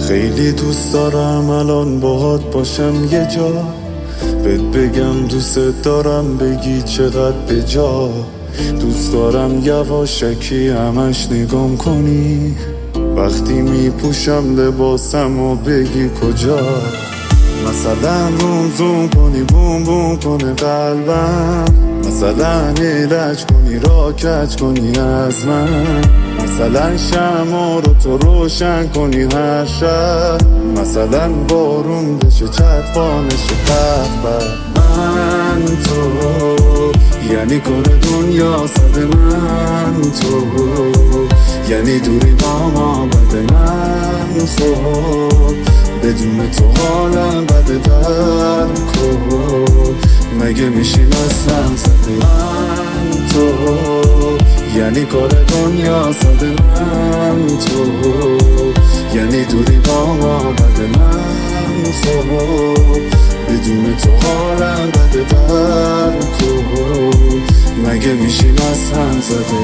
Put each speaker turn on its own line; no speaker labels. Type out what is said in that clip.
خیلی دوست دارم الان باهات باشم یه جا، بهت بگم دوست دارم بگی چقدر به جا. دوست دارم یواشکی همش نگام کنی وقتی میپوشم لباسم و بگی کجا. مثلا روم زوم کنی بوم بوم کنه قلبم، مثلا ایرج کنی را کج کنی از من، مثلا شمع رو تو روشن کنی هر شب، مثلا بارون بشه چتوانش قهبه. من تو یعنی کل دنیا صد من تو، یعنی دوری با ما بده من خود، بدون تو حالم بده در کن. مگه میشیم اصلا صد من تو، یعنی کار دنیا صد من تو، یعنی دوری با ما بده من خود، بدون تو حالم بده در کن. مگه میشیم اصلا صد